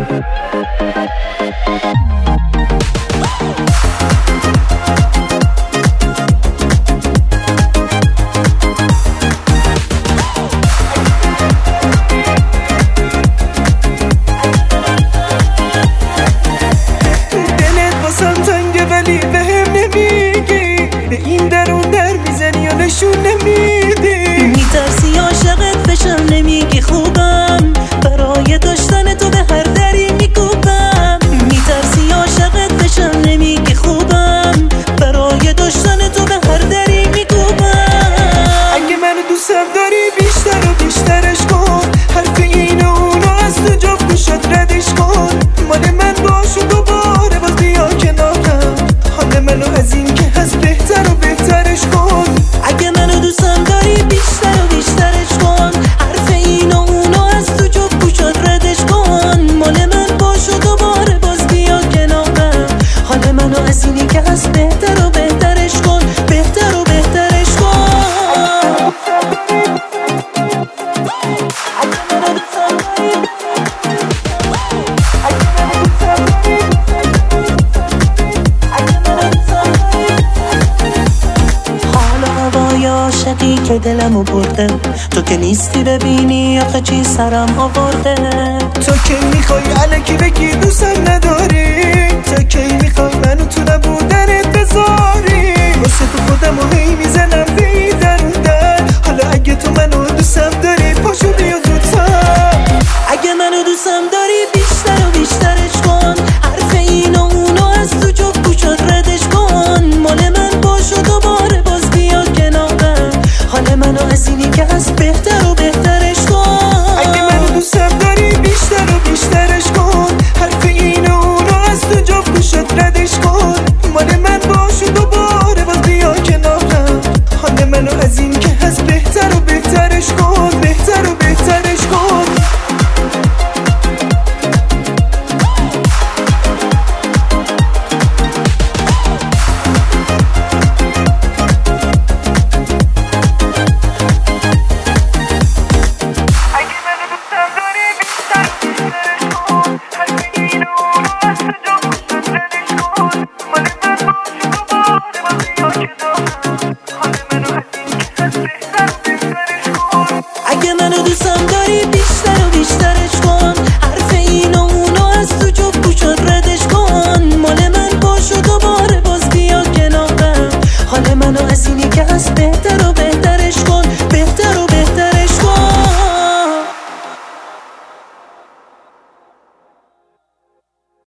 نشون نمیدی، میترسی عاشقت بشم نمیگی خوبم، برای داشتن تو به هر دری میکوبم. میترسی عاشقت بشم نمیگی خوبم، برای داشتن تو به هر دری میکوبم. اگه منو دوستم داری بیشتر و بیشترش کن، حرف این و اونو از تو جفت گوشت ردش کن. مال من باش و دوباره باز بیا کنارم، حال منو از این که هست بهتر و بهترش کن. اگه منو دوستم داری بیشتر و بیشترش کن، حرف این و اونو از تو جفت گوشت ردش کن. مال من باش و دوباره باز بیا کنارم، حال منو از اینی که هست بهتر و بهترش کن، بهتر و بهترش کن. عاشقی که دلمو برده، تو که نیستی ببینی آخه چی سرم آورده. تو کی میخوای الکی بگی دوستم نداری، تو کی میخوای منو تو نبودنت بذاری. واسه تو خودمو هی میزنم بی درون در، حالا اگه تو منو دوستم داری پاشو بیا زودتر. اگه منو دوستم داری بیشتر و بیشترش کن، حرف این و اونو از تو جفت گوشت ردش کن. مال من باش و دوباره باز بیا کنارم، حال منو از اینی که هست بهتر و بهترش کن. اگه منو دوستم داری بیشتر و بیشترش کن، حرف این و اونو از تو جفت گوشت ردش کن. مال من باش و دوباره باز بیا کنارم، حال منو از این که هست بهتر و بهترش کن، بهتر و بهترش کن. اگه منو دوستم داری بیشتر و بیشترش